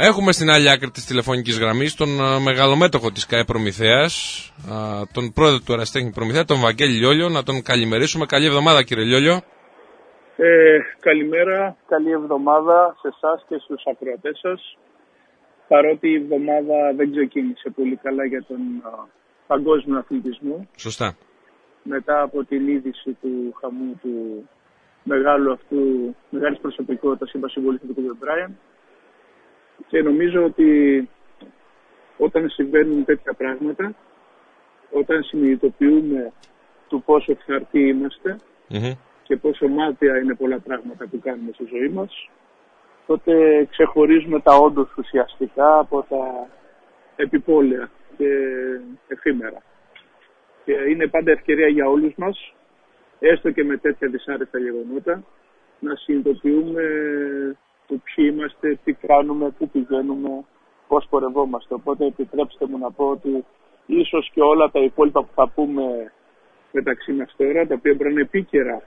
Έχουμε στην άλλη άκρη της τηλεφωνικής γραμμής τον μεγαλομέτωχο της ΚΑΕ Προμηθέας, τον πρόεδρο του Ερασιτέχνη Προμηθέα, τον Βαγγέλη Λιόλιο. Να τον καλημερίσουμε. Καλή εβδομάδα, κύριε Λιόλιο. Καλημέρα, καλή εβδομάδα σε εσάς και στους ακροατές σας. Παρότι η εβδομάδα δεν ξεκίνησε πολύ καλά για τον παγκόσμιο αθλητισμό. Σωστά. Μετά από την είδηση του χαμού του μεγάλης προσωπικότητας, είπα συμβολή του Kobe Bryant. Και νομίζω ότι όταν συμβαίνουν τέτοια πράγματα, όταν συνειδητοποιούμε του πόσο φθαρτοί είμαστε και πόσο μάταια είναι πολλά πράγματα που κάνουμε στη ζωή μας, τότε ξεχωρίζουμε τα όντως ουσιαστικά από τα επιπόλαια και εφήμερα. Και είναι πάντα ευκαιρία για όλους μας, έστω και με τέτοια δυσάρεστα γεγονότα, να συνειδητοποιούμε του ποιοι είμαστε, τι κάνουμε, πού πηγαίνουμε, πώς πορευόμαστε. Οπότε επιτρέψτε μου να πω ότι ίσως και όλα τα υπόλοιπα που θα πούμε μεταξύ μας τώρα, τα οποία μπορεί να είναι επίκαιρα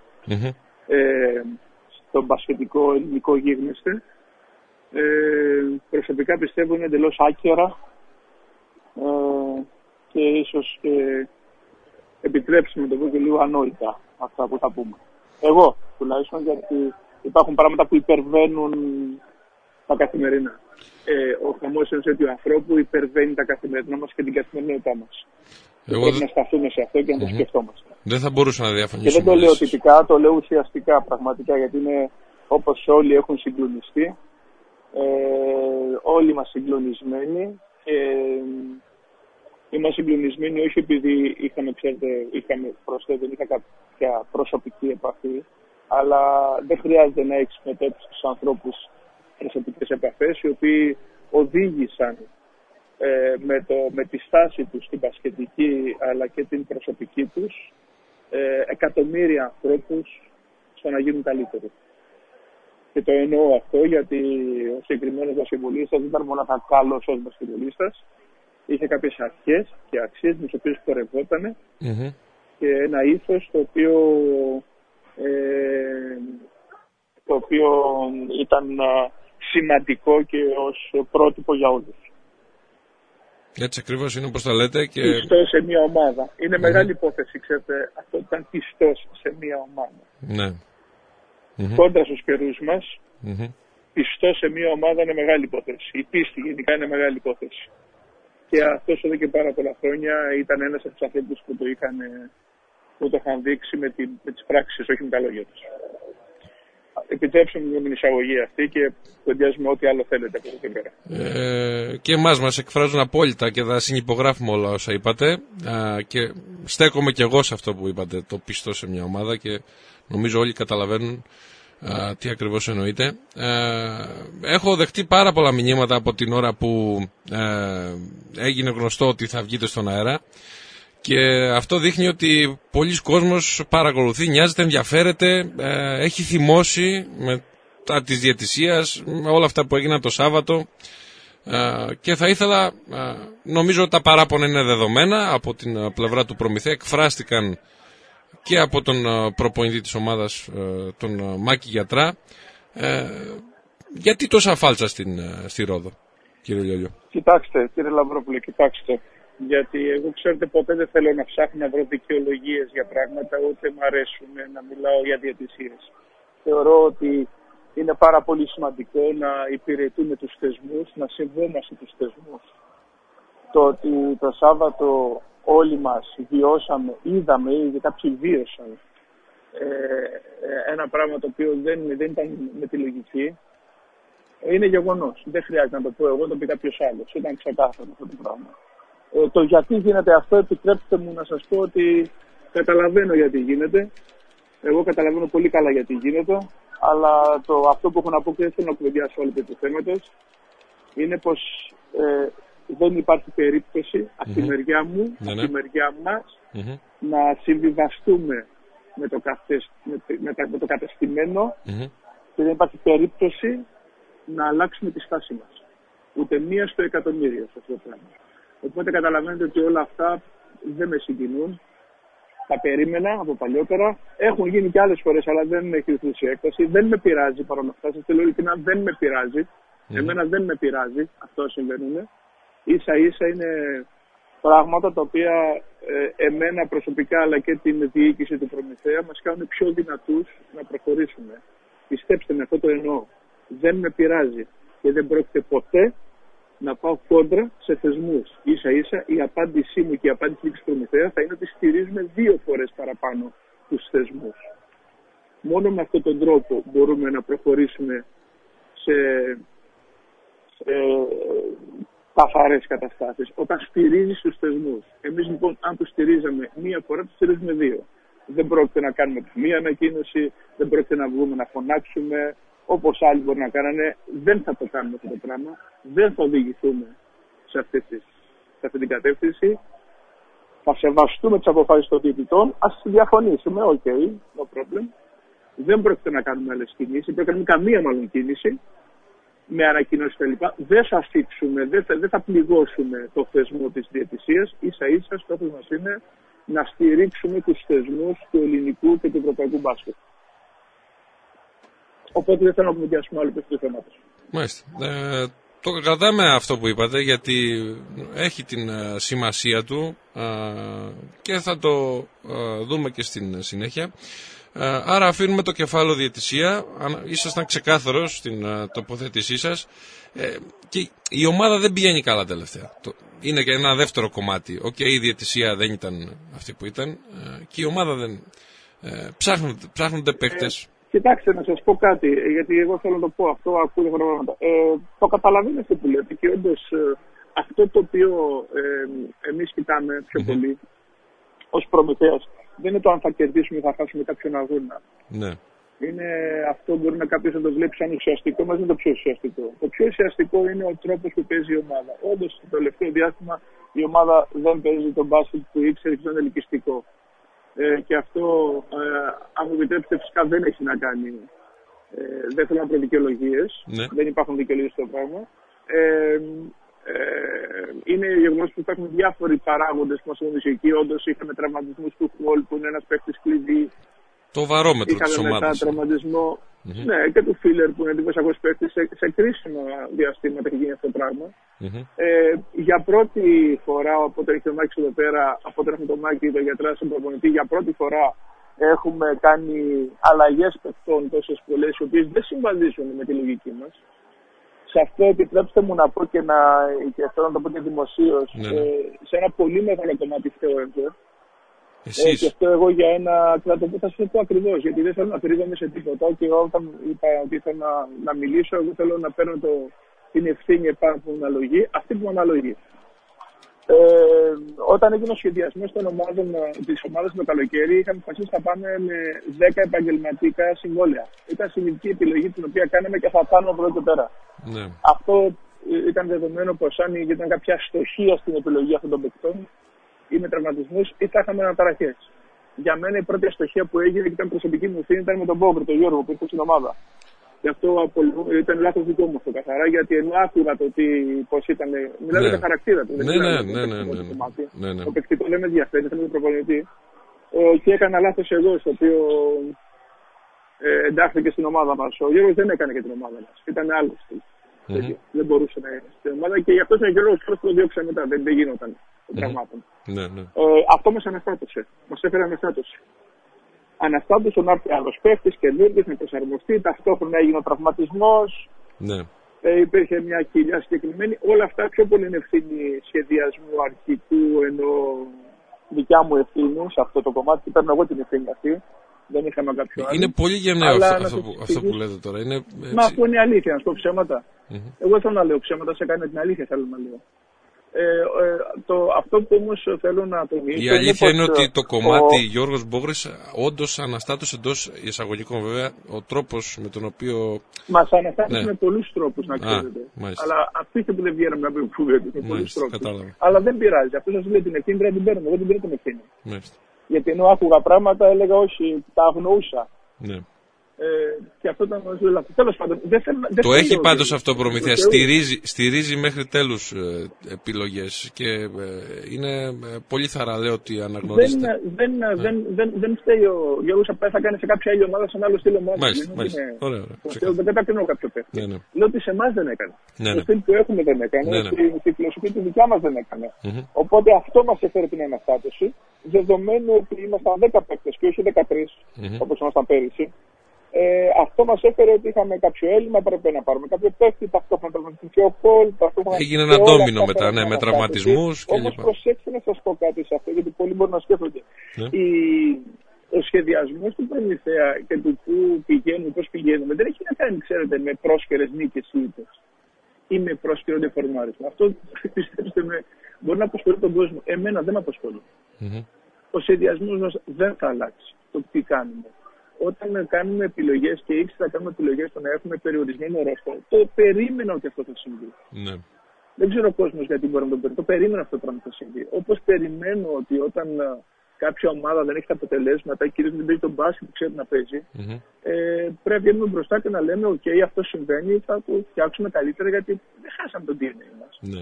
στον μπασκετικό ελληνικό γίγνεσθε, προσωπικά πιστεύω είναι εντελώς άκερα και ίσως επιτρέψτε μου να το πω και λίγο ανόητα αυτά που θα πούμε. Εγώ τουλάχιστον, γιατί υπάρχουν πράγματα που υπερβαίνουν τα καθημερινά. Ο χαμός ενός τέτοιου ανθρώπου υπερβαίνει τα καθημερινά μας και την καθημερινότητά μας. Πρέπει να σταθούμε σε αυτό και να το σκεφτόμαστε. Δεν θα μπορούσα να διαφωνήσω. Και δεν το λέω τυπικά, το λέω ουσιαστικά πραγματικά, γιατί είναι όπως όλοι έχουν συγκλονιστεί. Όλοι μας συγκλονισμένοι. Είμαστε συγκλονισμένοι όχι επειδή είχα κάποια προσωπική επαφή, αλλά δεν χρειάζεται να έχεις με τέτοιους ανθρώπους προσωπικές επαφές, οι οποίοι οδήγησαν με τη στάση τους στην μπασκετική αλλά και την προσωπική τους εκατομμύρια ανθρώπους στο να γίνουν καλύτεροι. Και το εννοώ αυτό γιατί ο συγκεκριμένος μπασκετμπολίστας δεν ήταν μόνο καλός ως μπασκετμπολίστας, είχε κάποιες αρχές και αξίες με τις οποίες πορευόταν και ένα ήθος το οποίο ήταν σημαντικό και ως πρότυπο για όλους. Έτσι ακριβώς είναι όπως τα λέτε. Και... πιστός σε μια ομάδα. Είναι μεγάλη υπόθεση, ξέρετε, αυτό ήταν πιστός σε μια ομάδα. Ναι. Κόντρα στους καιρούς μας, πιστός σε μια ομάδα είναι μεγάλη υπόθεση. Η πίστη γενικά είναι μεγάλη υπόθεση. Και αυτός εδώ και πάρα πολλά χρόνια ήταν ένας από τους ανθρώπους που το είχαν δείξει με τις πράξεις, όχι με τα λόγια τους. Επιτρέψτε μου την εισαγωγή αυτή και κοντιάζουμε ό,τι άλλο θέλετε από εδώ και πέρα. Και εμάς μας εκφράζουν απόλυτα και θα συνυπογράφουμε όλα όσα είπατε. Και στέκομαι και εγώ σε αυτό που είπατε, το πιστό σε μια ομάδα, και νομίζω όλοι καταλαβαίνουν τι ακριβώς εννοείται. Έχω δεχτεί πάρα πολλά μηνύματα από την ώρα που έγινε γνωστό ότι θα βγείτε στον αέρα. Και αυτό δείχνει ότι πολλοί κόσμος παρακολουθεί, νοιάζεται, ενδιαφέρεται, έχει θυμώσει μετά της διαιτησίας, με όλα αυτά που έγιναν το Σάββατο. Και θα ήθελα, νομίζω τα παράπονα είναι δεδομένα από την πλευρά του Προμηθέα, εκφράστηκαν και από τον προπονητή της ομάδας, τον Μάκη Γιατρά. Γιατί τόσα φάλτσα στη Ρόδο, κύριε Λιόλιο? Κοιτάξτε, κύριε Λαυρόπουλε, κοιτάξτε. Γιατί εγώ, ξέρετε, ποτέ δεν θέλω να ψάχνω να βρω δικαιολογίες για πράγματα, ούτε μου αρέσουν να μιλάω για διαιτησίες. Θεωρώ ότι είναι πάρα πολύ σημαντικό να υπηρετούμε τους θεσμούς, να συμβόμαστε τους θεσμούς. Το ότι το Σάββατο όλοι μας είδαμε ήδη κάποιοι βίωσαν ένα πράγμα το οποίο δεν ήταν με τη λογική, είναι γεγονός. Δεν χρειάζεται να το πω εγώ, το πει κάποιος άλλος. Ήταν ξεκάθαρο αυτό το πράγμα. Το γιατί γίνεται αυτό, επιτρέψτε μου να σας πω ότι καταλαβαίνω γιατί γίνεται. Εγώ καταλαβαίνω πολύ καλά γιατί γίνεται, αλλά αυτό που έχω να πω και δεν θέλω να κουβεντιάσω όλο το θέματος, είναι πως δεν υπάρχει περίπτωση από τη μεριά μου, από τη μεριά μας, να συμβιβαστούμε με το κατεστημένο και δεν υπάρχει περίπτωση να αλλάξουμε τη στάση μας. Ούτε μία στο εκατομμύριο σε αυτό το πράγμα. Οπότε καταλαβαίνετε ότι όλα αυτά δεν με συγκινούν. Τα περίμενα από παλιότερα. Έχουν γίνει και άλλες φορές, αλλά δεν έχει ρυθμίσει η έκταση. Δεν με πειράζει παρόλα αυτά. Σας το λέω ειλικρινά, δεν με πειράζει. Εμένα δεν με πειράζει αυτό συμβαίνουν. Ίσα ίσα είναι πράγματα τα οποία εμένα προσωπικά αλλά και την διοίκηση του Προμηθέα μας κάνουν πιο δυνατούς να προχωρήσουμε. Πιστέψτε με, αυτό το εννοώ. Δεν με πειράζει και δεν πρόκειται ποτέ να πάω κόντρα σε θεσμούς. Ίσα ίσα η απάντησή μου και η απάντηση της Προμηθέα θα είναι ότι στηρίζουμε 2 φορές παραπάνω τους θεσμούς. Μόνο με αυτόν τον τρόπο μπορούμε να προχωρήσουμε σε καθαρές καταστάσεις. Όταν στηρίζεις τους θεσμούς. Εμείς λοιπόν αν τους στηρίζαμε 1 φορά, τους στηρίζουμε 2. Δεν πρόκειται να κάνουμε μία ανακοίνωση, δεν πρόκειται να βγούμε να φωνάξουμε, όπως άλλοι μπορεί να κάνανε. Δεν θα το κάνουμε αυτό το πράγμα. Δεν θα οδηγηθούμε σε αυτή την κατεύθυνση. Θα σεβαστούμε τις αποφάσεις των διαιτητών. Ας διαφωνήσουμε, ok, no problem. Δεν πρόκειται να κάνουμε άλλες κινήσεις, δεν πρόκειται να κάνουμε καμία μάλλον κίνηση με ανακοινώσεις κλπ. Δεν θα θίξουμε, δεν θα πληγώσουμε το θεσμό της διαιτησίας. Ίσα ίσα στόχος μας είναι να στηρίξουμε τους θεσμούς του ελληνικού και του ευρωπαϊκού μπάσκετ. Οπότε δεν θέλω να κουβεντιάσουμε άλλο του θέματος. Μάλιστα. Το κρατάμε αυτό που είπατε, γιατί έχει την σημασία του και θα το δούμε και στην συνέχεια. Άρα αφήνουμε το κεφάλαιο διαιτησία. Ήσασταν ξεκάθαρος στην τοποθέτησή σας και η ομάδα δεν πηγαίνει καλά τελευταία. Είναι και ένα δεύτερο κομμάτι. Η διαιτησία δεν ήταν αυτή που ήταν και η ομάδα δεν ψάχνονται παίκτες. Κοιτάξτε, να σας πω κάτι, γιατί εγώ θέλω να το πω αυτό, ακούω διάφορα πράγματα. Το καταλαβαίνω αυτό που λέτε και όντως αυτό το οποίο εμείς κοιτάμε πιο πολύ ως Προμηθέας δεν είναι το αν θα κερδίσουμε ή θα χάσουμε κάποιον αγώνα. Ναι. Είναι αυτό μπορεί να κάποιος να το βλέπει σαν ουσιαστικό, mas δεν είναι το πιο ουσιαστικό. Το πιο ουσιαστικό είναι ο τρόπος που παίζει η ομάδα. Όντως, στο τελευταίο διάστημα η ομάδα δεν παίζει τον μπάσκετ που ήξερε και ήταν ελκυστικό. Και αυτό, αν μου επιτρέψετε, φυσικά δεν έχει να κάνει. Δεν θέλω να πω δικαιολογίες. Ναι. Δεν υπάρχουν δικαιολογίες στο πράγμα. Είναι γεγονός που υπάρχουν διάφοροι παράγοντες που μας οδηγούν εκεί. Όντως, είχαμε τραυματισμούς του Χολ, που είναι ένας παίκτης κλειδί. Το βαρόμετρο της ομάδας. Είχαμε μετά τραυματισμό ναι, και του Φίλερ, που είναι εντυπωσιακός παίκτης. Σε κρίσιμα διαστήματα έχει γίνει αυτό το πράγμα. Για πρώτη φορά, από όταν έχει το Μάκη εδώ πέρα, από όταν έχουμε το Μάκη, το γιατρά στον προπονητή, για πρώτη φορά έχουμε κάνει αλλαγές παιχτών τόσες πολλές, οι οποίες δεν συμβαδίζουν με τη λογική μας. Σε αυτό επιτρέψτε μου να πω και θέλω να το πω και δημοσίως, σε ένα πολύ μεγάλο κομμάτι φταίω εγώ. Και αυτό εγώ για ένα, θα σας πω ακριβώς, γιατί δεν θέλω να κρύβομαι σε τίποτα. Και όταν είπα ότι ήθελα να μιλήσω, εγώ θέλω να παίρνω την ευθύνη επάνω που μου αναλογεί, αυτή που μου αναλογεί. Όταν έγινε ο σχεδιασμός της ομάδας το καλοκαίρι, είχαμε αποφασίσει να πάμε με 10 επαγγελματικά συμβόλαια. Ήταν συνειδητή επιλογή την οποία κάναμε και θα κάνουμε από εδώ και πέρα. Ναι. Αυτό ήταν δεδομένο πως αν ήταν κάποια αστοχία στην επιλογή αυτών των παικτών ή με τραυματισμούς ή θα είχαμε αναταραχές. Για μένα η πρώτη αστοχία που έγινε και ήταν προσωπική μου ευθύνη ήταν με τον Μπόγκρ, τον Γιώργο που ήρθε στην ομάδα. Γι' αυτό ήταν λάθος δικό μου αυτό καθαρά, γιατί ενώ άκουγα το πώς ήταν. Μιλάμε για χαρακτήρα του. Ναι. Το παικτικό δεν με ενδιαφέρει, ήταν με τον προπονητή. Και έκανα λάθος εγώ, στο οποίο εντάχθηκε στην ομάδα μας. Ο Γιώργος δεν έκανε και την ομάδα μας. Ήταν άλλος. Δεν μπορούσε να είναι στην ομάδα και γι' αυτό είναι και ο λόγος που το διώξα μετά. Δεν γινόταν πραγμάτων. Αυτό μας αναστάτωσε. Μας έφερε αναστάτωση. Αναστάτωσε να έρθει άλλος παίκτης και δίρτης να προσαρμοστεί. Ταυτόχρονα έγινε ο τραυματισμός. Ναι. Υπήρχε μια κοιλιά συγκεκριμένη. Όλα αυτά πιο πολύ είναι ευθύνη σχεδιασμού αρχικού, ενώ δικιά μου ευθύνη σε αυτό το κομμάτι. Παίρνω εγώ την ευθύνη αυτή. Δεν είχαμε κάποιο άλλο. Είναι πολύ γενναίο αυτό που λέτε τώρα. Μα αυτό είναι αλήθεια, να σου πω ψέματα. Εγώ θέλω να λέω ψέματα, σε κάνει την αλήθεια, θέλω να λέω. Αυτό που όμως θέλω να τονίσω. Η αλήθεια είναι ότι το κομμάτι Γιώργος Μπόγκρης όντως αναστάτωσε εντός εισαγωγικών, βέβαια, ο τρόπος με τον οποίο. Μας αναστάτωσε με πολλούς τρόπους, να ξέρετε. Αλλά αυτή που δεν βγαίναμε να πούμε κουβέντα. Με πολλούς τρόπους. Αλλά δεν πειράζει. Αυτό σας λέει την ευθύνη πρέπει να την παίρνω. Εγώ την παίρνω την ευθύνη. Γιατί ενώ άκουγα πράγματα έλεγα όχι, τα αγνοούσα. Ναι. Και αυτό ήταν λάθος. Τέλος πάντων, το έχει πάντως αυτό ο Προμηθέας. Στηρίζει μέχρι τέλους επιλογές και είναι πολύ θαραλέο ότι αναγνωρίζεται. Δεν φταίει ο Γιώργος, απλά θα κάνει σε κάποια άλλη ομάδα, σε ένα άλλο στυλ ομάδα. Μάλιστα. Ωραία. Δεν κατακρίνω κάποιο παίκτη. Λέω ότι σε εμάς δεν έκανε. Το στυλ που έχουμε δεν έκανε. Στη φιλοσοφία τη δικιά μας δεν έκανε. Οπότε αυτό μας έφερε την αναστάτωση, δεδομένου ότι ήμασταν 10 παίκτες και όχι 13, όπως ήμασταν πέρυσι. Αυτό μας έφερε ότι είχαμε κάποιο έλλειμμα, έπρεπε να πάρουμε κάποιο παίκτη, ταυτόχρονα τραυματιστεί ο Πολ. Έγινε ένα ντόμινο μετά, με τραυματισμούς κλπ. Όμως προσέξτε να σας πω κάτι σε αυτό, γιατί πολλοί μπορούν να σκέφτονται. Ο σχεδιασμός του Προμηθέα και του πού πηγαίνουμε, πώς πηγαίνουμε, δεν έχει να κάνει, ξέρετε, με πρόσχερες νίκες ή ήττες ή με πρόσχερο ντεφορμάρισμα. Αυτό, πιστέψτε με, μπορεί να απασχολεί τον κόσμο. Εμένα δεν με απασχολεί. Ο σχεδιασμός μας δεν θα αλλάξει το τι κάνουμε. Όταν κάνουμε επιλογές και ήξερα να κάνουμε επιλογές στο να έχουμε περιορισμένο ρόστερ, το περίμενα ότι αυτό θα συμβεί. Ναι. Δεν ξέρω ο κόσμος γιατί μπορεί να το περίμενε. Το περίμενα αυτό το πράγμα θα συμβεί. Όπως περιμένω ότι όταν κάποια ομάδα δεν έχει τα αποτελέσματα, κυρίως δεν παίζει τον μπάσκετ που ξέρει να παίζει, πρέπει να βγαίνουμε μπροστά και να λέμε: OK, αυτό συμβαίνει, θα το φτιάξουμε καλύτερα γιατί δεν χάσαμε τον DNA μας. Ναι.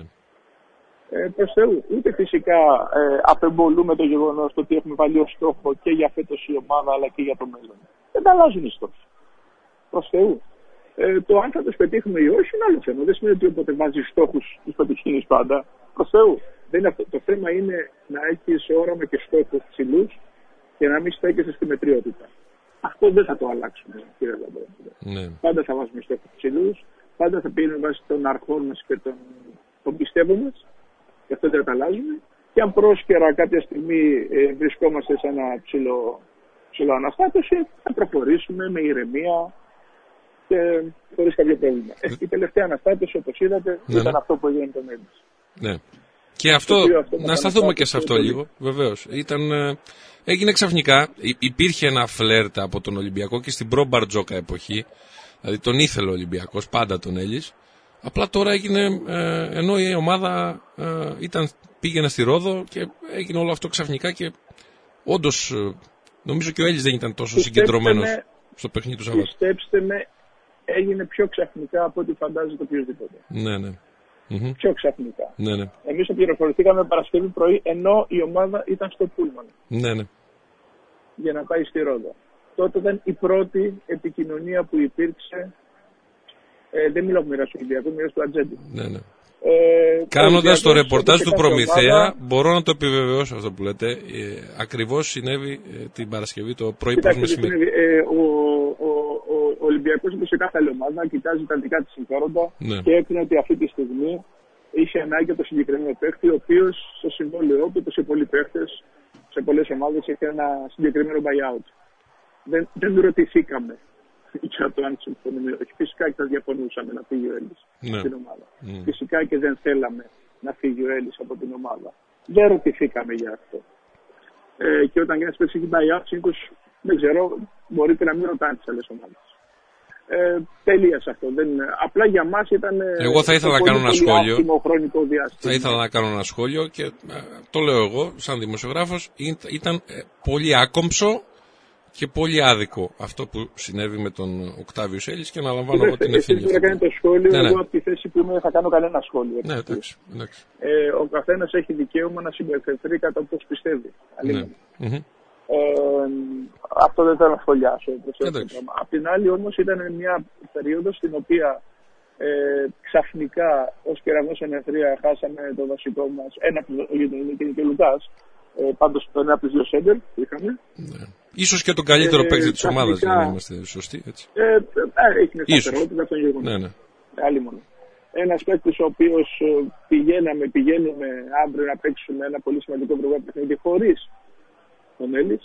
Προς Θεού, ούτε φυσικά απεμπολούμε το γεγονός ότι έχουμε βάλει ως στόχο και για φέτος η ομάδα αλλά και για το μέλλον. Δεν τα αλλάζουν οι στόχοι. Προς Θεού. Το αν θα τους πετύχουμε ή όχι είναι άλλο θέμα. Δεν σημαίνει ότι όποτε βάζεις στόχους τους πετυχαίνεις πάντα. Προς Θεού. Δεν είναι αυτό. Το θέμα είναι να έχεις όραμα και στόχους ψηλούς και να μην στέκεσαι στη μετριότητα. Αυτό δεν θα το αλλάξουμε, κύριε Λαμπρόπουλε. Ναι. Πάντα θα βάζουμε στόχους ψηλούς, πάντα θα πηγαίνουμε βάσει των αρχών μας και των πιστεύων μας. Και αυτό δεν τα αλλάζουμε. Και αν πρόσκαιρα κάποια στιγμή βρισκόμαστε σε ένα ψηλό αναστάτωση, θα προχωρήσουμε με ηρεμία και χωρίς κάποιο πρόβλημα. Η τελευταία αναστάτωση, όπως είδατε, ήταν αυτό που έγινε τον Έλληνα. Ναι. Και αυτό, να σταθούμε και σε αυτό λίγο, βεβαίως. Έγινε ξαφνικά, υπήρχε ένα φλερτ από τον Ολυμπιακό και στην προ-Μπαρτζόκα εποχή, δηλαδή τον ήθελε ο Ολυμπιακός, πάντα τον Έλλης. Απλά τώρα έγινε, ενώ η ομάδα πήγαινε στη Ρόδο και έγινε όλο αυτό ξαφνικά και όντως νομίζω και ο Έλλης δεν ήταν τόσο συγκεντρωμένος στο παιχνίδι του Σαββάτου. Πιστέψτε με, έγινε πιο ξαφνικά από ό,τι φαντάζεται οποιοδήποτε. Ναι. Πιο ξαφνικά. Ναι. Εμείς πληροφορηθήκαμε Παρασκευή πρωί ενώ η ομάδα ήταν στο Πούλμαν. Ναι. Για να πάει στη Ρόδο. Τότε ήταν η πρώτη επικοινωνία που υπήρξε. Δεν μιλάω μοίρα του Ολυμπιακού, μοίρα του Ατζέντη. Ναι. Κάνοντας το ρεπορτάζ του Προμηθέα, μπορώ να το επιβεβαιώσω αυτό που λέτε. Ακριβώς συνέβη την Παρασκευή το πρωί που μεσημέρι. Ο Ολυμπιακός, όπως σε κάθε άλλη ομάδα, κοιτάζει τα δικά της συμφέροντα και έκρινε ότι αυτή τη στιγμή είχε ανάγκη από το συγκεκριμένο παίχτη, ο οποίος στο συμβόλαιό του, σε πολλοί παίχτες, σε πολλές ομάδες, έχει ένα συγκεκριμένο buyout. Δεν ρωτηθήκαμε για το αν συμφωνούμε. Φυσικά και θα διαφωνούσαμε να φύγει ο Έλλης από την ομάδα. Φυσικά και δεν θέλαμε να φύγει ο Έλλης από την ομάδα. Δεν ρωτηθήκαμε για αυτό. Και όταν ένας παίκτης έχει buyout, συνήθως δεν ξέρω, μπορείτε να μην ρωτάνε τις άλλες ομάδες. Τελείωσε αυτό. Απλά για μας ήταν. Εγώ θα ήθελα να κάνω ένα σχόλιο. Θα ήθελα να κάνω ένα σχόλιο και το λέω εγώ, σαν δημοσιογράφος, ήταν πολύ άκομψο και πολύ άδικο αυτό που συνέβη με τον Οκτάβιο Έλλης και αναλαμβάνω εγώ την ευθύνη. Εσείς να κάνετε το σχόλιο, εγώ από τη θέση που είμαι θα κάνω κανένα σχόλιο. Ναι, εντάξει. Ο καθένας έχει δικαίωμα να συμπεριφερθεί κατά όπως πιστεύει. Αυτό δεν θέλω να σχολιάσω. Απ' την άλλη όμως ήταν μια περίοδος στην οποία ξαφνικά ως κεραυνός ενεθρία χάσαμε το βασικό μας, ένα από τον Λουκάς, πάντως τον ένα από τους δύο σέντερ που είχαμε. Ίσως και τον καλύτερο παίκτη της ομάδας, για να είμαστε σωστοί. Έχει μια σταθερότητα, αυτό είναι γεγονός. Άλλη μόνο. Ένας παίκτης ο οποίος πηγαίνουμε αύριο να παίξουμε ένα πολύ σημαντικό ευρωπαϊκό παιχνίδι χωρίς τον Έλλης.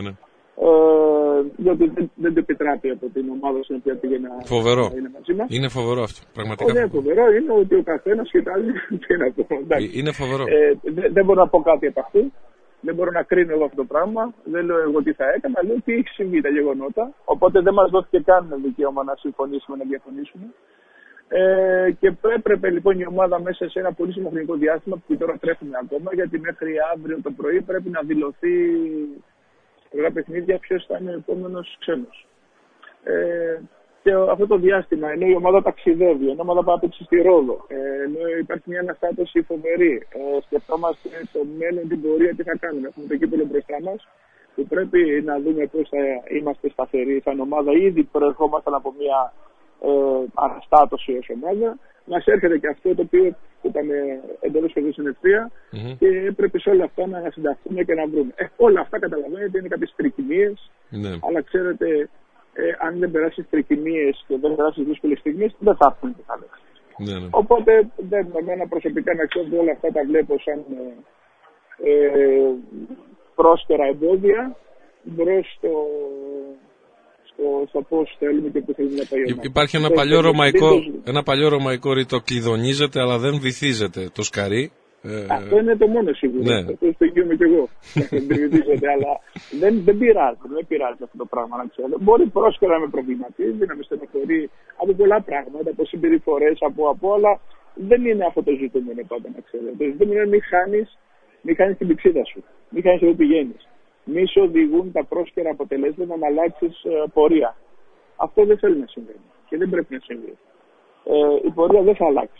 Διότι δεν το επιτράπει από την ομάδα στην οποία πήγε να είναι μαζί μας. Είναι φοβερό αυτό. Πραγματικά. Είναι φοβερό, είναι ότι ο καθένας κοιτάζει. Είναι φοβερό. Δεν μπορώ να πω κάτι από αυτού. Δεν μπορώ να κρίνω εγώ αυτό το πράγμα. Δεν λέω εγώ τι θα έκανα. Λέω τι έχει συμβεί τα γεγονότα. Οπότε δεν μας δόθηκε καν δικαίωμα να συμφωνήσουμε, να διαφωνήσουμε. Και έπρεπε λοιπόν η ομάδα μέσα σε ένα πολύ σημαντικό διάστημα που τώρα τρέχουμε ακόμα, γιατί μέχρι αύριο το πρωί πρέπει να δηλωθεί στα παιχνίδια ποιος θα είναι ο επόμενος ξένος. Και αυτό το διάστημα, ενώ η ομάδα ταξιδεύει, ενώ η ομάδα πάει να παίξει στη Ρόδο, ενώ υπάρχει μια αναστάτωση φοβερή, σκεφτόμαστε το μέλλον, την πορεία, τι θα κάνουμε. Έχουμε το κύπελλο μπροστά μας, που πρέπει να δούμε πώς θα είμαστε σταθεροί σαν ομάδα. Ήδη προερχόμασταν από μια αναστάτωση ως ομάδα. Μας έρχεται και αυτό το οποίο ήταν εντελώς σχεδόν συνεχεία και πρέπει σε όλα αυτά να συνταχθούμε και να βρούμε. Όλα αυτά καταλαβαίνετε είναι κάποιες τρικυμίες, αλλά ξέρετε, αν δεν περάσεις τρικυμίες και δεν περάσεις δύσκολες στιγμές, δεν θα έρθουν και θα λέξεις. Οπότε, εμένα προσωπικά να ξέρω ότι όλα αυτά τα βλέπω σαν πρόσκαιρα εμπόδια μπρος στο πώς θέλουμε και πού θέλουμε να πάει. Υπάρχει ένα παλιό ρωμαϊκό ρήτο: κλειδονίζεται αλλά δεν βυθίζεται το σκαρί. Αυτό είναι το μόνο σίγουρο. Ναι. Αυτό το εγγύομαι και εγώ. Αλλά δεν πειράζει αυτό το πράγμα, να ξέρω. Μπορεί πρόσκαιρα να με προβληματίζει, να με στενοχωρεί από πολλά πράγματα, από συμπεριφορές, από αλλά δεν είναι αυτό το ζητούμενο πάντα, να ξέρω. Το ζητούμενο είναι μην χάνεις την πηξίδα σου. Μην χάνεις εδώ πηγαίνεις. Μη σε οδηγούν τα πρόσκαιρα αποτελέσματα να αλλάξεις πορεία. Αυτό δεν θέλει να συμβαίνει και δεν πρέπει να συμβεί. Η πορεία δεν θα αλλάξει.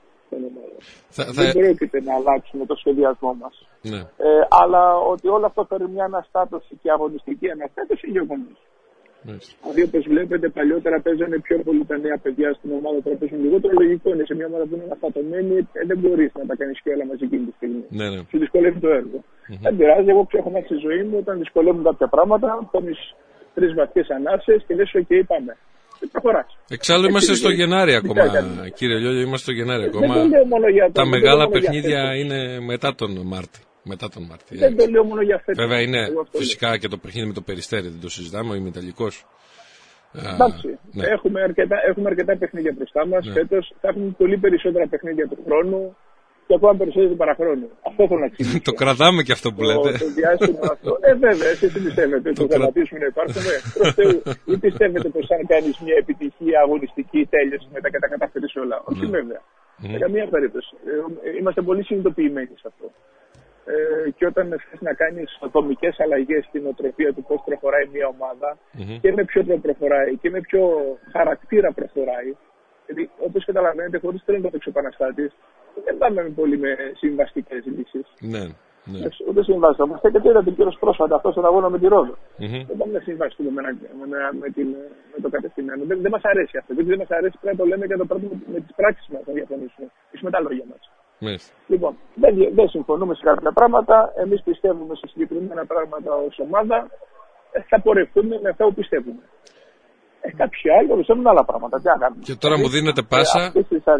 Δεν πρόκειται να αλλάξουμε το σχεδιασμό μας. Ναι. Αλλά ότι όλο αυτό φέρει μια αναστάτωση και αγωνιστική αναστάτωση είναι γεγονός. Δηλαδή, όπως βλέπετε, παλιότερα παίζανε πιο πολύ τα νέα παιδιά στην ομάδα, τώρα παίζουν λιγότερο. Λογικό είναι σε μια ομάδα που είναι αναστατωμένη, δεν μπορείς να τα κάνεις και όλα μαζί εκείνη τη στιγμή. Σου δυσκολεύει το έργο. Δεν πειράζει, εγώ έχω μάθει στη ζωή μου όταν δυσκολεύουν κάποια πράγματα, παίρνεις 3 βαθιές ανάσες και λες: OK, πάμε. Εξάλλου είμαστε στο Γενάρη ακόμα, κύριε Λιόλιο, είμαστε στο Γενάρη ακόμα. Τα μεγάλα παιχνίδια είναι μετά τον Μάρτη. Δεν το λέω μόνο για φέτος. Βέβαια είναι φυσικά και το παιχνίδι με το Περιστέρι, δεν το συζητάμε, ο ημιτελικός. Εντάξει, ναι. Έχουμε αρκετά παιχνίδια μπροστά μας. Φέτος θα έχουμε πολύ περισσότερα παιχνίδια του χρόνου και ακόμα περισσότερο του παραχρόνου. Αυτό θέλω να εξηγήσω. Το κρατάμε και αυτό που λέτε. Το διάστημα αυτό. Βέβαια, εσείς τι πιστεύετε, ότι θα κρατήσουμε να υπάρχουμε? Προς Θεού, ή πιστεύετε πως αν κάνεις μια επιτυχία αγωνιστική τέλειωση μετά και τα καταφέρεις όλα? Όχι, βέβαια. Σε καμία περίπτωση. Είμαστε πολύ συνειδητοποιημένοι σε αυτό. Και όταν θες να κάνεις δομικές αλλαγές στην οτροπία του πώς προχωράει μια ομάδα και με ποιο τρόπο προχωράει και με ποιο χαρακτήρα προχωράει. Γιατί όπως καταλαβαίνετε, χωρίς θέλω να το παίξω επαναστάτης, δεν πάμε πολύ με συμβαστικές λύσεις. Ναι. Ούτε συμβαστόμαστε και το είδατε κύριος πρόσφατα αυτό στον αγώνα με τη Ρόδο. Δεν πάμε να συμβαστούμε με το κατευθυνμένο. Δεν μας αρέσει αυτό. Γιατί δεν μας αρέσει, πρέπει να το λέμε και να το παίρνουμε με τις πράξεις μας να διαφωνήσουμε. Με τα λόγια μας. Λοιπόν, δεν συμφωνούμε σε κάποια πράγματα. Εμείς πιστεύουμε σε συγκεκριμένα πράγματα ως ομάδα. Θα πορευτούμε με αυτά που πιστεύουμε. Κάποιοι άλλοι πιστεύουν άλλα πράγματα. Και τώρα μου δίνετε πάσα.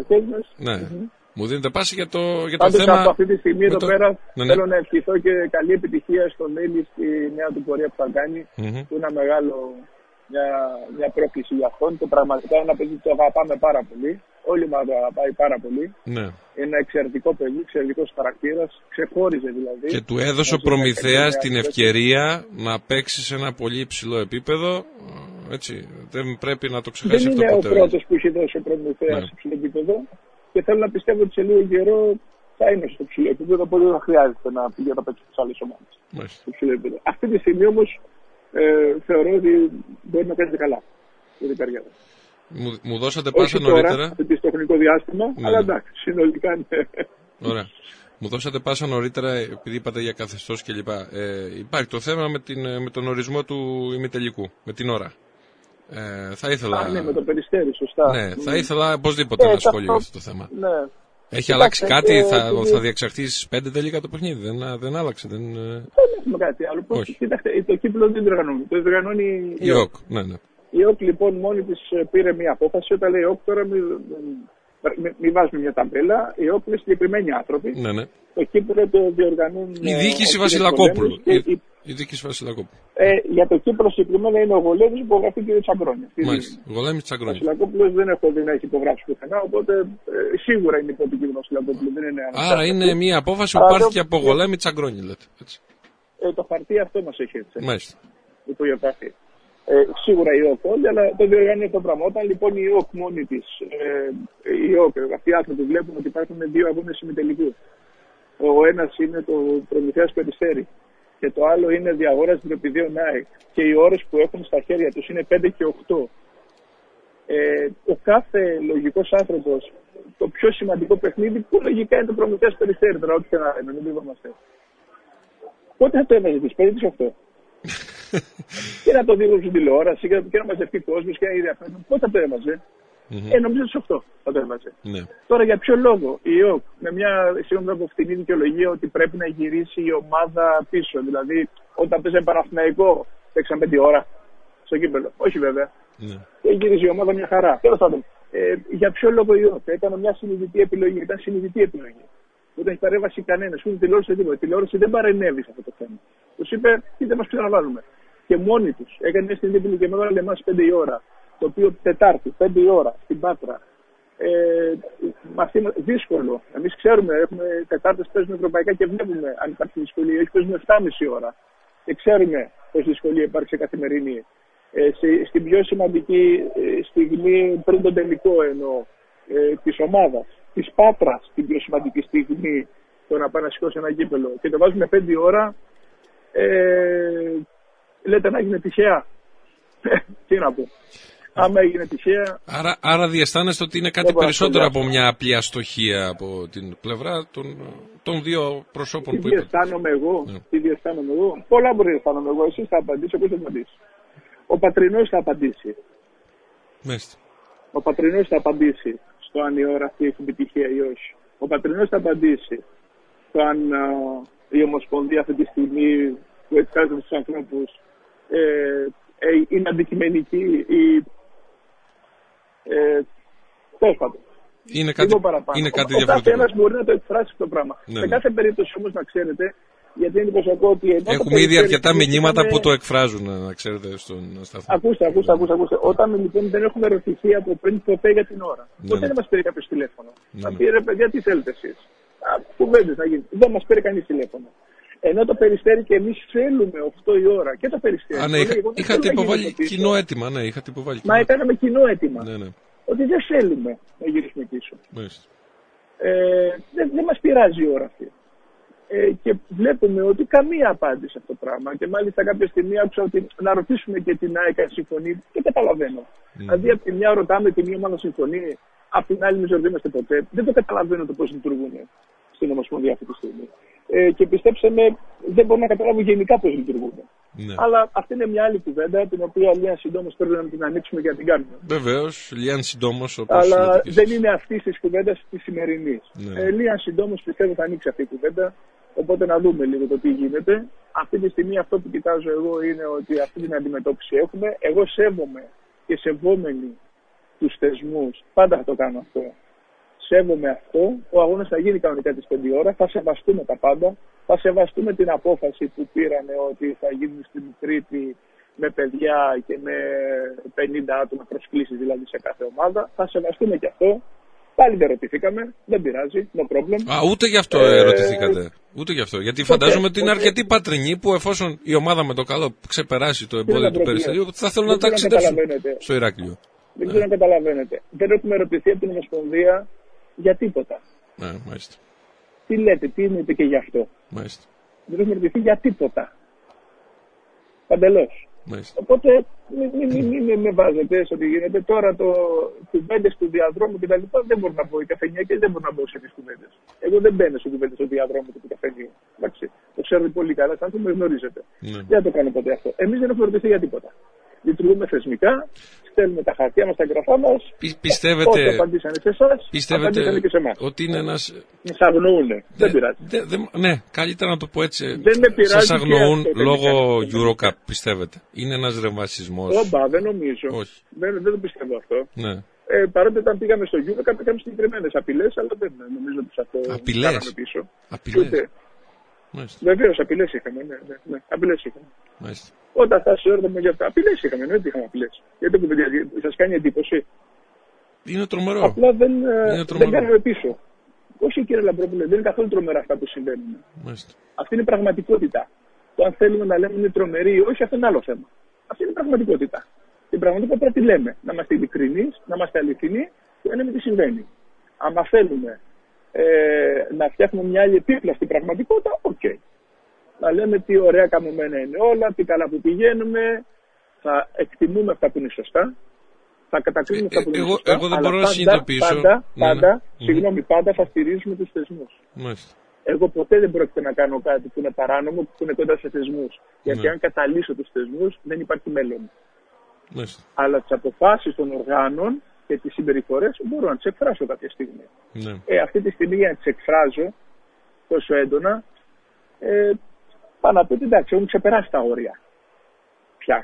Μου δίνετε πάσα για το θέμα. Αυτή τη στιγμή εδώ πέρα θέλω να ευχηθώ και καλή επιτυχία στον Έλλη στη νέα του πορεία που θα κάνει. Που είναι μια πρόκληση για αυτόν και πραγματικά ένα παιδί που το αγαπάμε πάρα πολύ. Όλη μας το αγαπάει πάρα πολύ. Είναι ένα εξαιρετικό παιδί, εξαιρετικός χαρακτήρας. Ξεχώριζε δηλαδή. Και του έδωσε ο Προμηθέας την ευκαιρία να παίξει σε ένα πολύ υψηλό επίπεδο. Έτσι, δεν πρέπει να το ξεχάσει αυτό ποτέ. Δεν είναι ο πρώτος που έχει δώσει ο Προμηθέας σε υψηλό επίπεδο. Και θέλω να πιστεύω ότι σε λίγο καιρό θα είναι στο υψηλό επίπεδο, οπότε δεν χρειάζεται να πηγαίνει να παίξει στις άλλες ομάδες. Αυτή τη στιγμή όμως θεωρώ ότι μπορεί να κάνει καλά για την καριέρα. Μου δώσατε πάσα νωρίτερα. Όχι στο χρονικό διάστημα, αλλά εντάξει, συνολικά ναι. Ωραία. Μου δώσατε πάσα νωρίτερα, επειδή είπατε για καθεστώς κλπ. Υπάρχει το θέμα με τον ορισμό του ημιτελικού, με την ώρα. Θα ήθελα. Ναι, με το Περιστέρι, σωστά. Ναι, θα ήθελα οπωσδήποτε ένα σχόλιο για αυτό το θέμα. Ναι. Έχει αλλάξει κάτι, θα διεξαχθεί στις 5 τελικά το παιχνίδι, δεν άλλαξε. Δεν έχουμε κάτι άλλο. Κοιτάξτε, το κύπελλο δεν διοργανώνει. Το διοργανώνει η ΟΚ. Η ΟΚ λοιπόν μόνη της πήρε μια απόφαση όταν λέει: ΟΚ, τώρα μην βάζουμε μια ταμπέλα. Οι ΟΚ είναι συγκεκριμένοι άνθρωποι. Το κύπελλο το διοργανώνει. Η διοίκηση Βασιλακόπουλου. Η διοίκηση Βασιλακόπουλου. Για το κύπελλο συγκεκριμένα είναι ο Γολέμης που υπογράφει και ο Τσαγκρόνια. Μάλιστα. Γολέμης Τσαγκρόνια. Ο Βασιλακόπουλος δεν έχω δει να έχει υπογράψει πουθενά, οπότε σίγουρα είναι υποτική του Βασιλακόπουλου. Άρα είναι μια απόφαση που πάρθηκε από Γολέμη Τσαγκρόνια, λέτε. Το χαρτί αυτό μας έχει έτσι. Μάλιστα. Υπογραφεί. Σίγουρα η ΟΚ όλοι, αλλά το διοργανώνει αυτό το πράγμα. Όταν λοιπόν η ΟΚ μόνη της, η ΟΚ, αυτοί οι άνθρωποι βλέπουν ότι υπάρχουν 2 αγώνες ημιτελικού. Ο ένας είναι το Προμηθέας Περιστέρι και το άλλο είναι διαγόραση τριοπηδίων ΑΕΚ και οι ώρες που έχουν στα χέρια τους είναι 5 και 8. Ο κάθε λογικός άνθρωπος, το πιο σημαντικό παιχνίδι που λογικά είναι το Προμηθέας Περιστέρι, τώρα ό,τι και να λέμε, μην πληγόμαστε. Πότε θα το έβαζε τις 5 τις 8? Και να το δει στην τηλεόραση και να μαζευτεί κόσμος και να είδε αυτό. Πότε θα το έβαζε? Νομίζω στις 8 θα το έβαζε. Ναι. Τώρα για ποιο λόγο η ΕΟΚ με μια σίγουρα από φτηνή δικαιολογία ότι πρέπει να γυρίσει η ομάδα πίσω? Δηλαδή όταν παίζαμε Παναθηναϊκό παίξαμε 5 ώρα στο κύπελλο? Όχι βέβαια. Ναι. Και γυρίζει η ομάδα μια χαρά. Τέλος πάντων, για ποιο λόγο η ΕΟΚ έκανε μια συνειδητή επιλογή? Ήταν συνειδητή επιλογή. Δεν έχει παρέμβαση κανένα, ούτε τηλεόραση τίποτα. Η τηλεόραση δεν παρενέβη σε αυτό το θέμα. Του είπε, τι δεν μα ξαναβάλουμε. Και μόνοι του έκανε μια συνειδητή επιλογή και έβαλε εμά 5 η ώρα. Το οποίο Τετάρτη, 5 η ώρα, στην Πάτρα. Δύσκολο. Εμείς ξέρουμε, έχουμε Τετάρτες παίζουμε ευρωπαϊκά και βλέπουμε αν υπάρχει δυσκολία. Όχι, παίζουμε 7,5 ώρα. Και ξέρουμε πως δυσκολία υπάρχει σε καθημερινή. Στην πιο σημαντική στιγμή πριν τον τελικό εννοώ της ομάδας, της Πάτρας, την πιο σημαντική στιγμή το να πάει να σηκώσει ένα κύπελο και το βάζουμε 5 ώρα, λέτε να έγινε τυχαία. Τι να πω. Άμα έγινε τυχαία. Άρα διαισθάνεστε ότι είναι κάτι περισσότερο από μια απλή αστοχία από την πλευρά των δύο προσώπων που είπατε. Τι διαισθάνομαι εγώ. Πολλά μπορεί να αισθάνομαι εγώ. Εσείς θα απαντήσω, ποιος θα απαντήσει? Ο Πατρινός θα απαντήσει. Μάλιστα. Ο Πατρινός θα απαντήσει στο αν η ώρα αυτή έχει επιτυχία ή όχι. Ο Πατρινός θα απαντήσει στο αν η Ομοσπονδία αυτή τη στιγμή που εκφράζει τους ανθρώπους είναι αντικειμενική ή τέλος πάντων. Είναι κάτι διαφορετικό. Ο καθένας μπορεί να το εκφράσει αυτό το πράγμα. Ναι, σε κάθε περίπτωση όμως να ξέρετε, γιατί είναι εντυπωσιακό ότι... Έχουμε ήδη αρκετά μηνύματα που το εκφράζουν, να ξέρετε, στον σταθμό. Ακούστε. Όταν λοιπόν δεν έχουμε ρωτηθεί από πριν ποτέ για την ώρα. Ποτέ δεν μας πήρε κάποιος τηλέφωνο. Να πει ρε παιδιά, τι θέλετε εσείς? Κουβέντες να γίνει. Δεν μας πήρε κανείς τηλέφωνο. Ενώ το Περιστέρι και εμείς θέλουμε 8 η ώρα και το Περιστέρι. Ναι, είχατε υποβάλει κοινό αίτημα. Ναι, Μα έκαναμε κοινό αίτημα. Ναι. Ότι δεν θέλουμε να γυρίσουμε πίσω. Δεν μας πειράζει η ώρα αυτή. Και βλέπουμε ότι καμία απάντηση σε αυτό το πράγμα. Και μάλιστα κάποια στιγμή άκουσα ότι να ρωτήσουμε και την ΑΕΚ αν συμφωνεί. Και καταλαβαίνω. Δηλαδή, από τη μια ρωτάμε τη μία ομάδα συμφωνεί, από την άλλη μην ρωτήμαστε ποτέ. Δεν το καταλαβαίνω το πώς λειτουργούν στην Ομοσπονδία αυτή τη στιγμή. Και πιστέψτε με, δεν μπορώ να καταλάβω γενικά πώς λειτουργούν. Ναι. Αλλά αυτή είναι μια άλλη κουβέντα, την οποία λίγαν συντόμως πρέπει να την ανοίξουμε και να την κάνουμε. Βεβαίως, λίγαν συντόμως. Αλλά δεν είναι αυτή τη κουβέντα τη σημερινή. Ναι. Λίγαν συντόμως πιστεύω θα ανοίξει αυτή η κουβέντα. Οπότε να δούμε λίγο το τι γίνεται. Αυτή τη στιγμή αυτό που κοιτάζω εγώ είναι ότι αυτή την αντιμετώπιση έχουμε. Εγώ σέβομαι και σεβόμενοι τους θεσμούς. Πάντα θα το κάνω αυτό. Σέβομαι αυτό. Ο αγώνας θα γίνει κανονικά τις 5 ώρα. Θα σεβαστούμε τα πάντα. Θα σεβαστούμε την απόφαση που πήρανε ότι θα γίνουν στην Κρήτη με παιδιά και με 50 άτομα προσκλήσεις δηλαδή σε κάθε ομάδα. Θα σεβαστούμε και αυτό. Πάλι δεν ρωτηθήκαμε, δεν πειράζει, no problem. Ούτε γι' αυτό ερωτηθήκατε. Ούτε γι' αυτό. Γιατί φαντάζομαι ότι είναι αρκετοί πατρινοί που εφόσον η ομάδα με το καλό ξεπεράσει το εμπόδιο του Περιστερίου θα θέλουν να ταξιδέψουν στο Ηράκλειο. Δεν ξέρω αν καταλαβαίνετε. Δεν έχουμε ερωτηθεί από την Ομοσπονδία για τίποτα. Μάλιστα. Τι λέτε, τι εννοείτε και γι' αυτό? Μάλιστα. Δεν έχουμε ερωτηθεί για τίποτα. Παντελώς. Μάλιστα. Οπότε μην με βάζετε σε ό,τι γίνεται. Τώρα το κουβέντες του διαδρόμου και τα λοιπά δεν μπορώ να πω. Οι καφενιακές δεν μπορώ να μπω σε τις κουβέντες. Εγώ δεν μπαίνω σε κουβέντες του διαδρόμου και του καφενείου. Εντάξει. Το ξέρετε πολύ καλά, σαν με γνωρίζετε. Δεν θα το κάνω ποτέ αυτό. Εμείς δεν έχουμε ρωτηθεί για τίποτα. Λειτουργούμε θεσμικά, στέλνουμε τα χαρτιά μας, τα εγγραφά μας. Πιστεύετε, ό,τι απαντήσανε σε εσάς, απαντήσανε και σε εμάς. Ότι είναι ένας... Μας αγνοούνε. Δεν πειράζει. Ναι, καλύτερα να το πω έτσι. Δεν με πειράζει. Σας αγνοούν λόγω Eurocup, πιστεύετε? Είναι ένας ρεμβασισμός? Όμπα, δεν νομίζω. Όχι. Δεν το πιστεύω αυτό. Ναι. Παρότι όταν πήγαμε στο Eurocup είχαμε συγκεκριμένες απειλές, αλλά δεν νομίζω ότι σε αυτό κάναμε πίσω. Απειλές. Βεβαίως, απειλές είχαμε. Ναι. Απειλές είχαμε. Μάλιστα. Όταν φτάσει η ώρα μου για αυτά, απειλές είχαμε. Δεν είχαμε απειλές. Γιατί σας κάνει εντύπωση? Είναι τρομερό. Απλά δεν κάνουμε πίσω. Όχι, κύριε Λαμπρόπουλε, δεν είναι καθόλου τρομερά αυτά που συμβαίνουν. Μάλιστα. Αυτή είναι η πραγματικότητα. Το αν θέλουμε να λέμε είναι τρομερή ή όχι, αυτό είναι άλλο θέμα. Αυτή είναι η πραγματικότητα. Την πραγματικότητα πρέπει να τη λέμε. Να είμαστε ειλικρινείς, να είμαστε αληθινοί και να λέμε τι συμβαίνει. Αν θέλουμε να φτιάχνουμε μια άλλη επίπλαστη πραγματικότητα, οκ. να λέμε τι ωραία καμωμένα είναι όλα, τι καλά που πηγαίνουμε, θα εκτιμούμε αυτά που είναι σωστά, θα κατακρίνουμε αυτά που είναι σωστά, εγώ δεν αλλά μπορώ να συνειδητοποιήσω. πάντα θα στηρίζουμε τους θεσμούς. Μάλιστα. Εγώ ποτέ δεν πρόκειται να κάνω κάτι που είναι παράνομο, που είναι κοντά σε θεσμούς. Γιατί αν καταλύσω τους θεσμούς, δεν υπάρχει μέλλον. Μάλιστα. Αλλά τις αποφάσεις των οργάνων και τις συμπεριφορές μπορώ να τις εκφράσω κάποια στιγμή. Αυτή τη στιγμή για να τις εκφράζω τόσο έντονα, πάω να πω ότι εντάξει, έχουν ξεπεράσει τα όρια. Πια.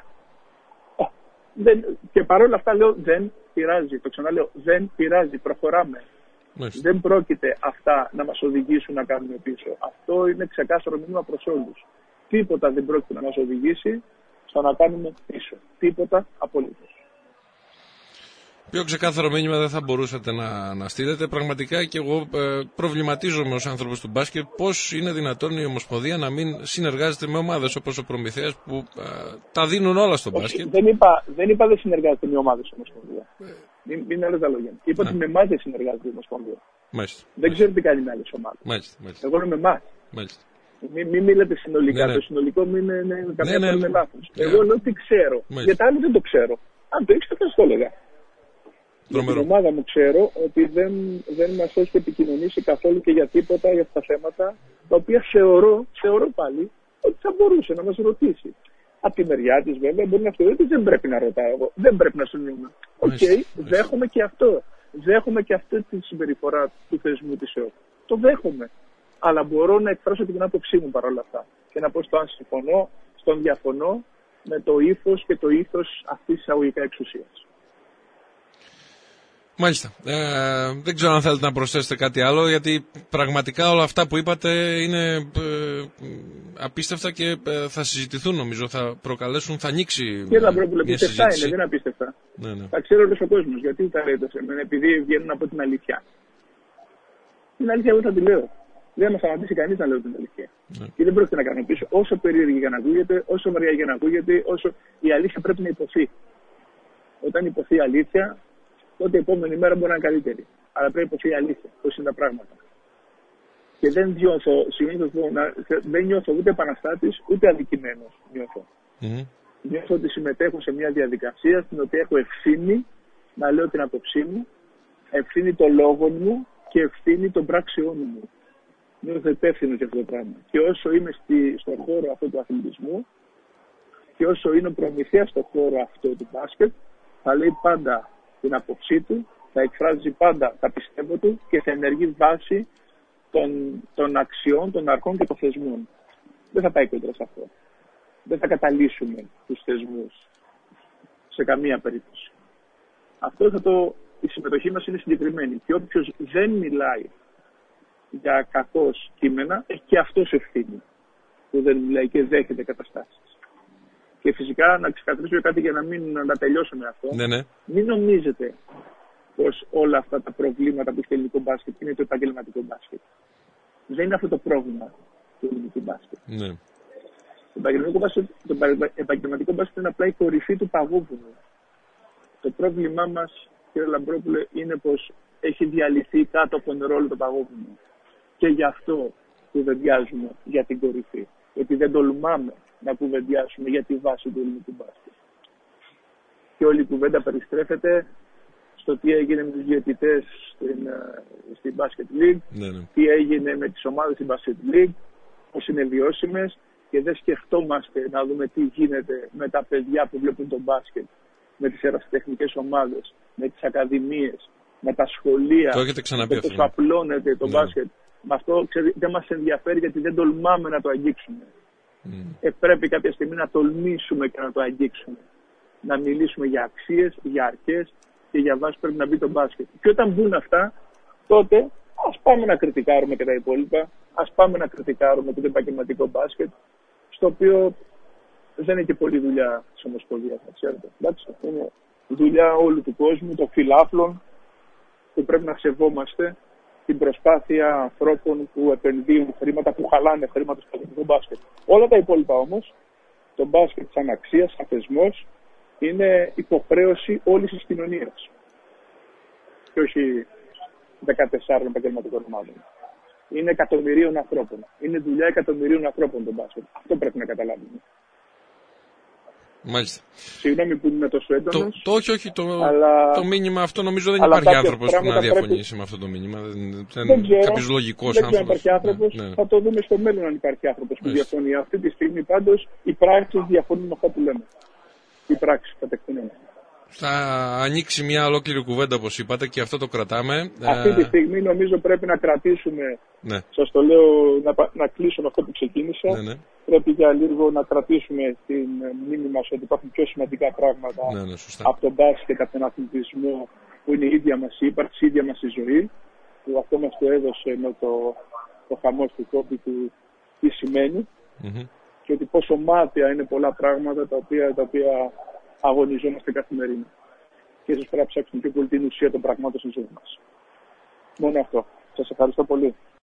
Και παρόλα αυτά λέω δεν πειράζει. Το ξαναλέω, δεν πειράζει. Προχωράμε. Δεν πρόκειται αυτά να μας οδηγήσουν να κάνουμε πίσω. Αυτό είναι ξεκάθαρο μήνυμα προς όλους. Τίποτα δεν πρόκειται να μας οδηγήσει στο να κάνουμε πίσω. Τίποτα απολύτως. Πιο ξεκάθαρο μήνυμα δεν θα μπορούσατε να στείλετε. Πραγματικά και εγώ προβληματίζομαι ως άνθρωπος του μπάσκετ πώς είναι δυνατόν η Ομοσπονδία να μην συνεργάζεται με ομάδες όπως ο Προμηθέας που τα δίνουν όλα στο μπάσκετ. Δεν είπα δεν συνεργάζεται με ομάδες η Ομοσπονδία. Μην άλλες τα λόγια. Είπα ότι με εμάς δεν συνεργάζεται η Ομοσπονδία. Δεν ξέρω τι κάνει με άλλες ομάδες. Εγώ είμαι με εμάς. Μην μιλάτε συνολικά. Το συνολικό μου είναι κάποια φορά λάθος. Εγώ λέω τι ξέρω. Γιατί άλλο δεν το ξέρω. Αν το ήξερα θα το έλεγα. Για την ομάδα μου ξέρω ότι δεν μας έχει επικοινωνήσει καθόλου και για τίποτα για αυτά τα θέματα, τα οποία θεωρώ πάλι ότι θα μπορούσε να μας ρωτήσει. Από τη μεριά της βέβαια μπορεί να θεωρεί ότι δεν πρέπει να ρωτάω εγώ, δεν πρέπει να συνοούμε. Δέχομαι και αυτό. Δέχομαι και αυτή τη συμπεριφορά του θεσμού της ΕΟΚ. Το δέχομαι. Αλλά μπορώ να εκφράσω την άποψή μου παρόλα αυτά. Και να πω στο αν συμφωνώ, στον διαφωνώ με το ύφος και το ήθος αυτής της εισαγωγικά εξουσίας. Μάλιστα. Δεν ξέρω αν θέλετε να προσθέσετε κάτι άλλο, γιατί πραγματικά όλα αυτά που είπατε είναι απίστευτα και θα συζητηθούν νομίζω, θα προκαλέσουν, θα ανοίξει. Και θα απίστευτα είναι, δεν είναι απίστευτα. Θα ξέρω όλος ο κόσμος, γιατί τα λέτε σε μένα, επειδή βγαίνουν από την αλήθεια. Την αλήθεια εγώ θα τη λέω. Δεν θα σταματήσει κανείς να λέω την αλήθεια. Και δεν πρόκειται να κάνω πίσω, όσο περίεργη για να ακούγεται, όσο βαριά για να ακούγεται, όσο η αλήθεια πρέπει να υποθεί. Όταν υποθεί η αλήθεια, τότε η επόμενη μέρα μπορεί να είναι καλύτερη. Αλλά πρέπει να υποθεί η αλήθεια, πώς είναι τα πράγματα. Και δεν νιώθω ούτε επαναστάτης, ούτε αδικημένος. Νιώθω ότι συμμετέχω σε μια διαδικασία στην οποία έχω ευθύνη να λέω την άποψή μου, ευθύνη των λόγων μου και ευθύνη των πράξεών μου. Νιώθω υπεύθυνο για αυτό το πράγμα. Και όσο είμαι στον χώρο αυτό του αθλητισμού και όσο είναι ο Προμηθέας στον χώρο αυτό του μπάσκετ, θα λέει πάντα την άποψή του, θα εκφράζει πάντα τα πιστεύω του και θα ενεργεί βάση των αξιών, των αρχών και των θεσμών. Δεν θα πάει κόντρα σε αυτό. Δεν θα καταλύσουμε τους θεσμούς σε καμία περίπτωση. Η συμμετοχή μας είναι συγκεκριμένη. Και όποιος δεν μιλάει για κακώς κείμενα, έχει και αυτός ευθύνη που δεν μιλάει και δέχεται καταστάσεις. Και φυσικά να ξεκαθαρίσω κάτι για να μην τελειώσω με αυτό. Μην νομίζετε πως όλα αυτά τα προβλήματα που έχει το ελληνικό μπάσκετ είναι το επαγγελματικό μπάσκετ. Δεν είναι αυτό το πρόβλημα του ελληνικού μπάσκετ. Το επαγγελματικό μπάσκετ είναι απλά η κορυφή του παγόβουνου. Το πρόβλημά μας, κύριε Λαμπρόπουλε, είναι πως έχει διαλυθεί κάτω από τον ρόλο του παγόβουνου. Και γι' αυτό κουβεντιάζουμε για την κορυφή. Γιατί δεν τολμάμε να κουβεντιάσουμε για τη βάση του ελληνικού μπάσκετ. Και όλη η κουβέντα περιστρέφεται στο τι έγινε με τους διαιτητές στην Basket League, τι έγινε με τις ομάδες στην Basket League, πώς είναι βιώσιμες και δεν σκεφτόμαστε να δούμε τι γίνεται με τα παιδιά που βλέπουν τον μπάσκετ, με τις ερασιτεχνικές ομάδες, με τις ακαδημίες, με τα σχολεία, με το απλώνεται το μπάσκετ. Με αυτό δεν μας ενδιαφέρει γιατί δεν τολμάμε να το αγγίξουμε. Πρέπει κάποια στιγμή να τολμήσουμε και να το αγγίξουμε. Να μιλήσουμε για αξίες, για αρχές και για βάση πρέπει να μπει το μπάσκετ. Και όταν μπουν αυτά, τότε ας πάμε να κριτικάρουμε και τα υπόλοιπα. Ας πάμε να κριτικάρουμε το επαγγελματικό μπάσκετ, στο οποίο δεν είναι και πολλή δουλειά της Ομοσπονδίας, ξέρετε. Είναι δουλειά όλου του κόσμου, των φιλάθλων, που πρέπει να σεβόμαστε την προσπάθεια ανθρώπων που επενδύουν χρήματα, που χαλάνε χρήματα στο επαγγελματικό μπάσκετ. Όλα τα υπόλοιπα όμως, το μπάσκετ σαν αξία, σαν θεσμός, είναι υποχρέωση όλης της κοινωνίας. Και όχι 14 επαγγελματικών ομάδων. είναι εκατομμυρίων ανθρώπων. Είναι δουλειά εκατομμυρίων ανθρώπων το μπάσκετ. Αυτό πρέπει να καταλάβουμε. Μάλιστα. Συγγνώμη που είμαι τόσο έντονος. Όχι. Το μήνυμα αυτό νομίζω δεν αλλά υπάρχει άνθρωπος που να διαφωνήσει πρέπει... με αυτό το μήνυμα. Δεν ξέρω. Κάποιος λογικός δεν άνθρωπος. Δεν υπάρχει άνθρωπος. Ναι. Θα το δούμε στο μέλλον αν υπάρχει άνθρωπος που διαφωνεί. Αυτή τη στιγμή πάντως οι πράξεις διαφωνούν με αυτά που λέμε. Οι πράξεις κατευθυνούν. Θα ανοίξει μια ολόκληρη κουβέντα όπως είπατε και αυτό το κρατάμε. Αυτή τη στιγμή νομίζω πρέπει να κρατήσουμε, ναι. Σας το λέω να κλείσουμε αυτό που ξεκίνησα, ναι. Πρέπει για λίγο να κρατήσουμε την μνήμη μας ότι υπάρχουν πιο σημαντικά πράγματα από τον μπάσκετ, από τον αθλητισμό που είναι η ίδια μας η ύπαρξη, η ίδια μας η ζωή, που αυτό μας το έδωσε με το χαμό του κόπη του τι σημαίνει και ότι πόσο μάταια είναι πολλά πράγματα τα οποία αγωνιζόμαστε καθημερινά. Και ίσως πρέπει να ψάξουμε πιο πολύ την ουσία των πραγμάτων στη ζωή μας. Μόνο αυτό. Σας ευχαριστώ πολύ.